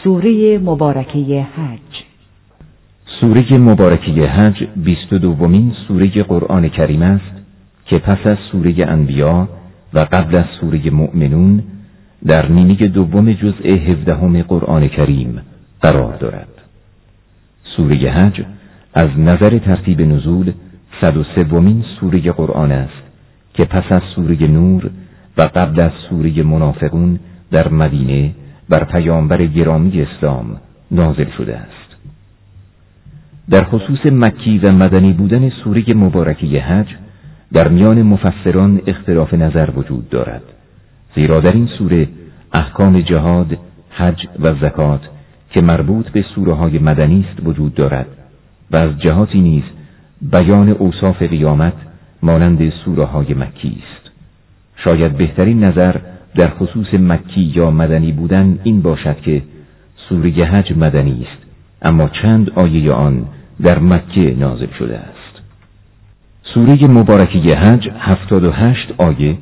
سوره مبارکه حج. سوره مبارکه حج 22مین سوره قرآن کریم است که پس از سوره انبیا و قبل از سوره مؤمنون در نیمه دوم جزء 17 قرآن کریم قرار دارد. سوره حج از نظر ترتیب نزول 103مین سوره قرآن است که پس از سوره نور و قبل از سوره منافقون در مدینه بر پیامبر گرامی اسلام نازل شده است. در خصوص مکی و مدنی بودن سوره مبارکه حج در میان مفسران اختلاف نظر وجود دارد، زیرا در این سوره احکام جهاد، حج و زکات که مربوط به سوره های مدنی است وجود دارد و از جهاتی نیز بیان اوصاف قیامت مانند سوره های مکی است. شاید بهترین نظر در خصوص مکی یا مدنی بودن این باشد که سوره حج مدنی است، اما چند آیه آن در مکه نازل شده است. سوره مبارکه حج 78 آیه،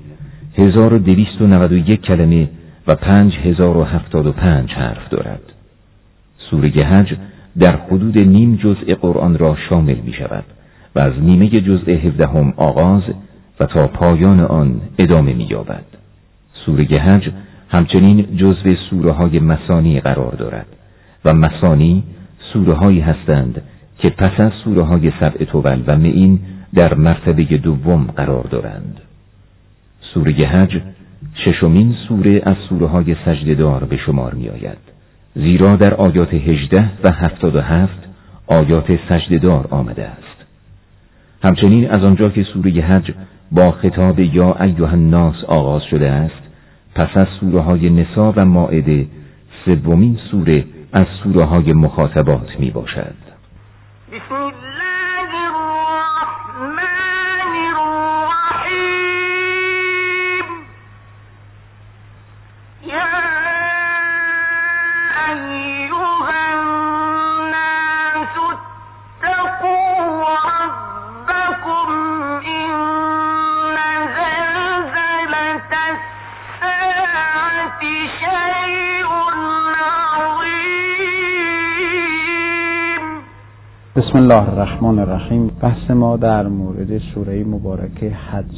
1291 کلمه و 5075 حرف دارد. سوره حج در حدود نیم جزء قرآن را شامل می شود و از نیمه جزء 17 آغاز و تا پایان آن ادامه می یابد. سوره حج همچنین جزء سوره های مثانی قرار دارد و مثانی سوره هایی هستند که پس از سوره های سبع طول و معین در مرتبه دوم قرار دارند. سوره حج ششمین سوره از سوره های سجده‌دار به شمار می آید، زیرا در آیات 18 و 77 آیات سجده‌دار آمده است. همچنین از آنجا که سوره حج با خطاب یا ایها الناس آغاز شده است، پس از سوره های نساء و مائده سومین سوره از سوره های مخاطبات می باشد. بسم الله الرحمن الرحیم. یا ایها الناس اتقوا ربکم این زلزلة الساعة شیء عظیم. بسم الله الرحمن الرحیم. بحث ما در مورد سوره مبارکه حج.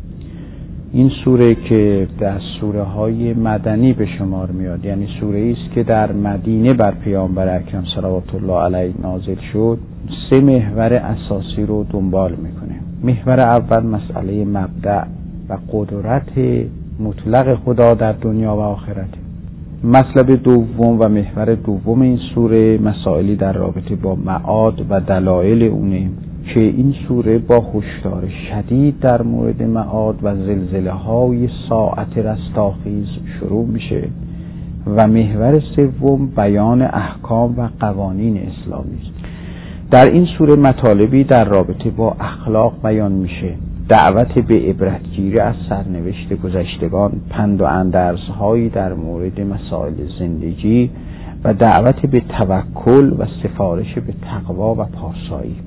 این سوره که در سوره های مدنی به شمار میاد، یعنی سوره است که در مدینه بر پیامبر اکرم صلوات الله علیه نازل شد، سه محور اساسی رو دنبال میکنه. محور اول مسئله مبدأ و قدرت مطلق خدا در دنیا و آخرت. مطلب دوم و محور دوم این سوره مسائلی در رابطه با معاد و دلایل اونه که این سوره با هشدار شدید در مورد معاد و زلزله های ساعت رستاخیز شروع میشه و محور سوم بیان احکام و قوانین اسلامی است. در این سوره مطالبی در رابطه با اخلاق بیان میشه، دعوت به عبرتگیری از سرنوشت گذشتگان، پند و اندرزهایی در مورد مسائل زندگی و دعوت به توکل و سفارش به تقوا و پارسایی.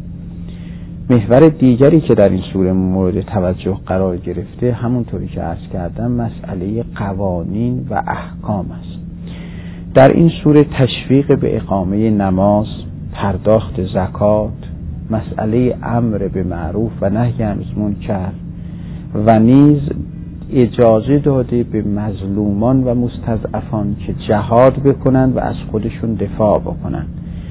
محور دیگری که در این سوره مورد توجه قرار گرفته، همونطوری که عرض کردم، مسئله قوانین و احکام است. در این سوره تشویق به اقامه نماز، پرداخت زکات، مسئله امر به معروف و نهی از منکر و نیز اجازه داده به مظلومان و مستضعفان که جهاد بکنند و از خودشون دفاع بکنند.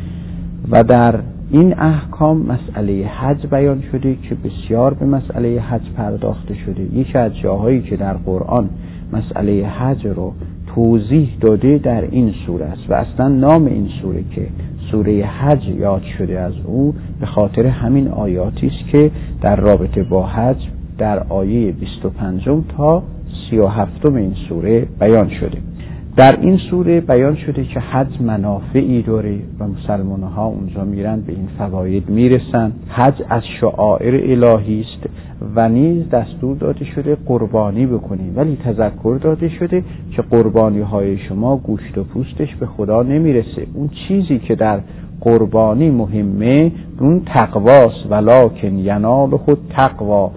و در این احکام مسئله حج بیان شده که بسیار به مسئله حج پرداخته شده. یکی از جاهایی که در قرآن مسئله حج رو توضیح داده در این سوره است و اصلا نام این سوره که سوره حج یاد شده از او به خاطر همین آیاتی است که در رابطه با حج در آیه 25 تا 37 این سوره بیان شده. در این سوره بیان شده که حج منافعی داره و مسلمان ها اونجا میرن به این فواید میرسن. حج از شعائر الهی است و نیز دستور داده شده قربانی بکنید، ولی تذکر داده شده که قربانی های شما گوشت و پوستش به خدا نمیرسه. اون چیزی که در قربانی مهمه اون تقواست، ولکن ینال خود تقوا،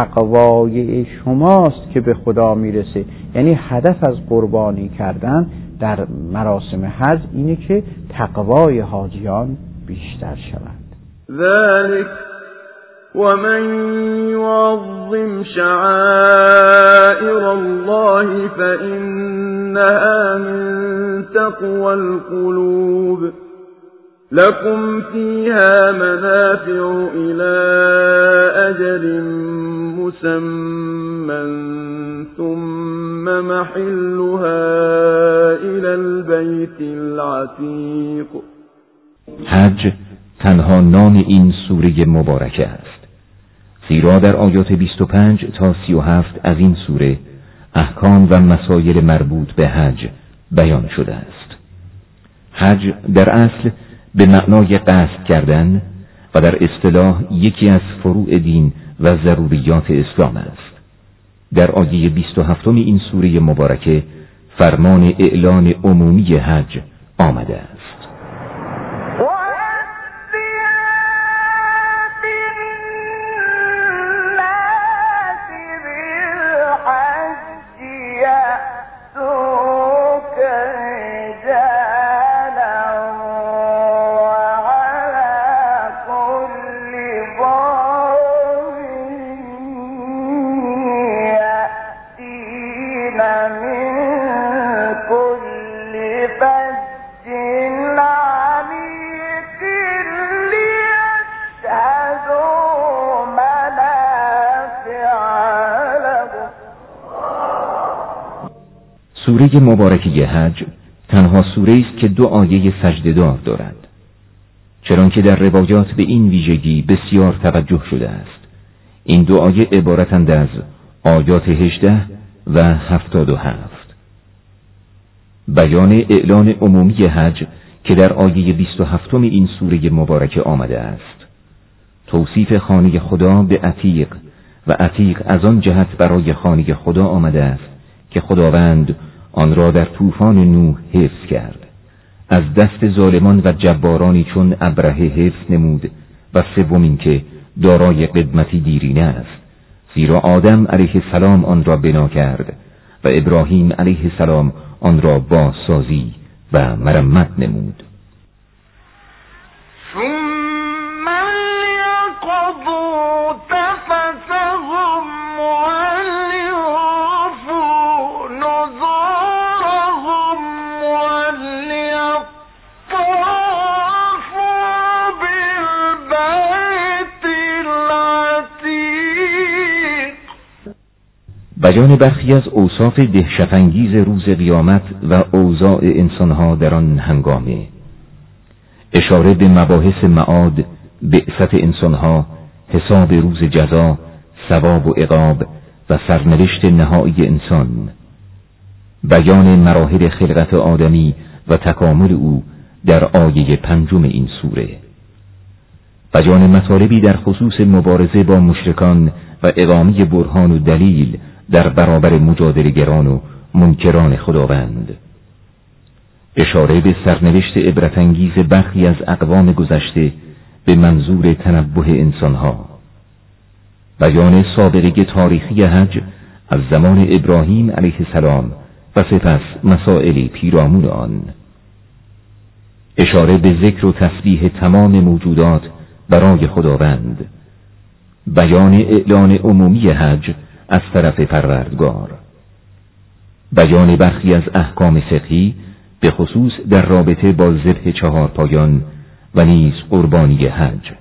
تقوای شماست که به خدا میرسه. یعنی هدف از قربانی کردن در مراسم حج اینه که تقوای حاجیان بیشتر شود. ذلك ومن يعظم شعائر الله فإنها من تقوى القلوب لكم فيها منافع إلى أجل مسمى ثم محلها إلى البيت العتيق. حج تنها نام این سوره مبارکه است، زیرا در آیات 25 تا 37 از این سوره احکام و مسائل مربوط به حج بیان شده است. حج در اصل به معنای قصد کردن و در اصطلاح یکی از فروع دین و ضروریات اسلام است. در آیه 27 این سوره مبارکه فرمان اعلان عمومی حج آمده است. سوره مبارکه حج تنها سوره است که 2 آیه سجده‌دار دارد، چنانکه در روایات به این ویژگی بسیار توجه شده است. این 2 آیه عبارتند از آیات 18 و 77. بیان اعلان عمومی حج که در آیه 27 این سوره مبارکه آمده است، توصیف خانه خدا به عتیق و عتیق از آن جهت برای خانه خدا آمده است که خداوند آن را در طوفان نوح حفظ کرد، از دست ظالمان و جبارانی چون ابرهه حفظ نمود، و سوم که دارای قدمتی دیرینه است، زیرا آدم علیه السلام آن را بنا کرد و ابراهیم علیه السلام آن را بازسازی و مرمت نمود. ثم ليقضوا تفثهم وليوفوا نذورهم وليطوفوا بالبيت العتيق. بیان برخی از اوصاف دهشت‌انگیز روز قیامت و اوضاع انسانها در آن هنگامه، اشاره به مباحث معاد، بعثت انسانها، حساب روز جزا، ثواب و عقاب و سرنوشت نهایی انسان، بیان مراحل خلقت آدمی و تکامل او در آیه 5 این سوره، بیان مطالبی در خصوص مبارزه با مشرکان و اقامه برهان و دلیل در برابر مجادله‌گران و منکران خداوند، اشاره به سرنوشت عبرت‌انگیز برخی از اقوام گذشته به منظور تنبه انسانها، بیان سابقه تاریخی حج از زمان ابراهیم علیه السلام و سپس مسائل پیرامون آن، اشاره به ذکر و تسبیح تمام موجودات برای خداوند، بیان اعلان عمومی حج از طرف پروردگار، بیان برخی از احکام فقهی به خصوص در رابطه با ذبح 4 پایان و نیز قربانی حج،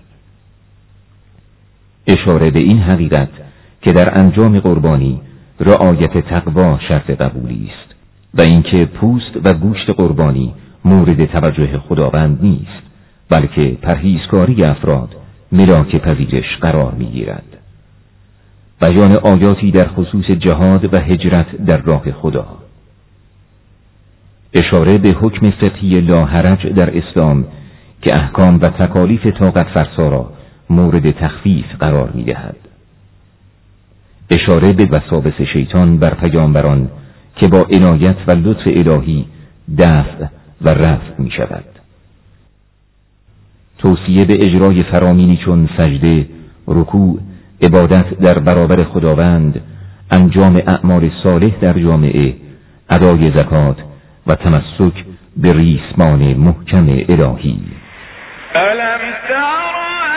اشاره به این حقیقت که در انجام قربانی رعایت تقوا شرط قبولی است و اینکه پوست و گوشت قربانی مورد توجه خداوند نیست، بلکه پرهیزکاری افراد ملاک پذیرش قرار می‌گیرد. بیان آیاتی در خصوص جهاد و هجرت در راه خدا، اشاره به حکم فقهی لا حرج در اسلام که احکام و تکالیف طاقت فرسا را مورد تخفیف قرار می‌دهد، اشاره به وساوس شیطان بر پیامبران که با عنایت و لطف الهی دفع و رفع می‌شود، توصیه به اجرای فرامینی چون سجده، رکوع، عبادت در برابر خداوند، انجام اعمال صالح در جامعه، ادای زکات و تمسک به ریسمان محکم الهی. ألم تر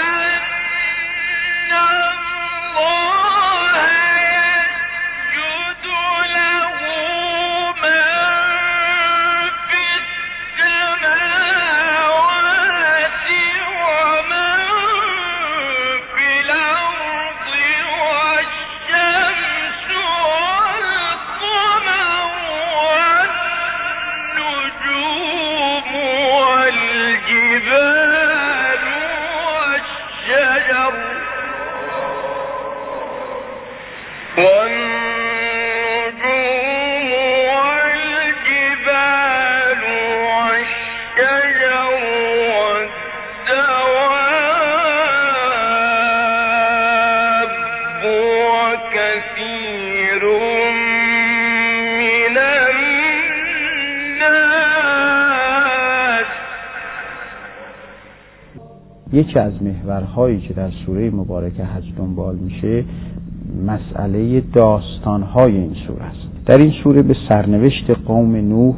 یکی از محورهایی که در سوره مبارکه حج دنبال میشه مسئله داستانهای این سوره است. در این سوره به سرنوشت قوم نوح،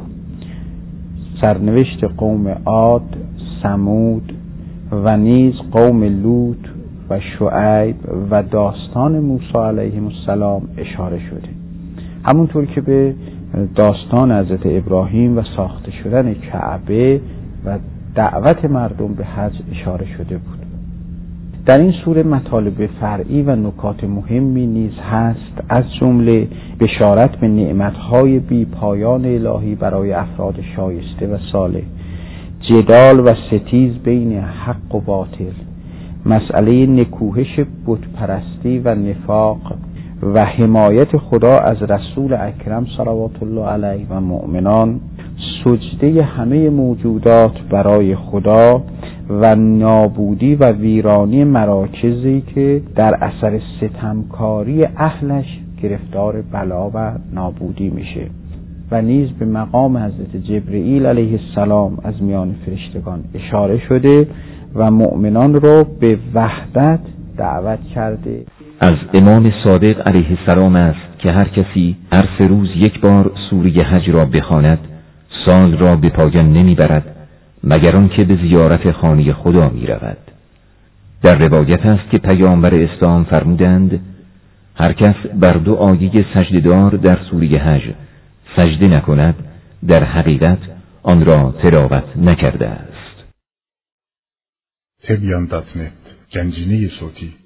سرنوشت قوم عاد، ثمود و نیز قوم لوط و شعیب و داستان موسی علیه السلام اشاره شده. همونطور که به داستان حضرت ابراهیم و ساخته شدن کعبه و دعوت مردم به حج اشاره شده بود. در این سوره مطالب فرعی و نکات مهمی نیز هست، از جمله بشارت به نعمتهای بی پایان الهی برای افراد شایسته و صالح، جدال و ستیز بین حق و باطل، مسئله نکوهش بتپرستی و نفاق و حمایت خدا از رسول اکرم صلوات الله علیه و مؤمنان، سجده همه موجودات برای خدا و نابودی و ویرانی مراکزی که در اثر ستمکاری اهلش گرفتار بلا و نابودی میشه و نیز به مقام حضرت جبرئیل علیه السلام از میان فرشتگان اشاره شده و مؤمنان رو به وحدت دعوت کرده. از امام صادق علیه السلام است که هر کسی هر 3 روز یک بار سوره حج را بخواند سال را به پایان نمیبرد مگر آنکه به زیارت خانه خدا می رود. در روایت است که پیامبر اسلام فرمودند هر کس بر 2 آیه سجده‌دار در سوره حج سجده نکند در حقیقت آن را تلاوت نکرده است. تبیان.net گنجینه صوتی